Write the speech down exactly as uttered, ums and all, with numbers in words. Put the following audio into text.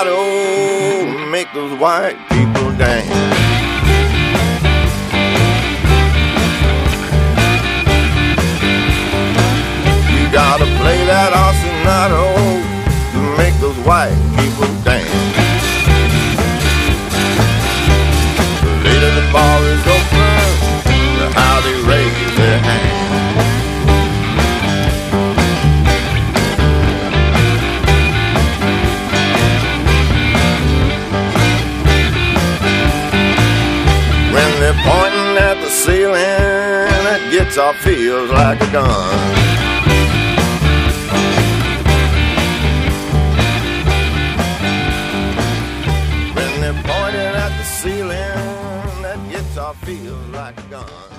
mulatto, make those white people dance. You gotta play that ostinato to make those white people dance. Later the bar is open, how they raise their hands. When they're pointing at the ceiling, that guitar feels like a gun. When they're pointing at the ceiling, that guitar feels like a gun.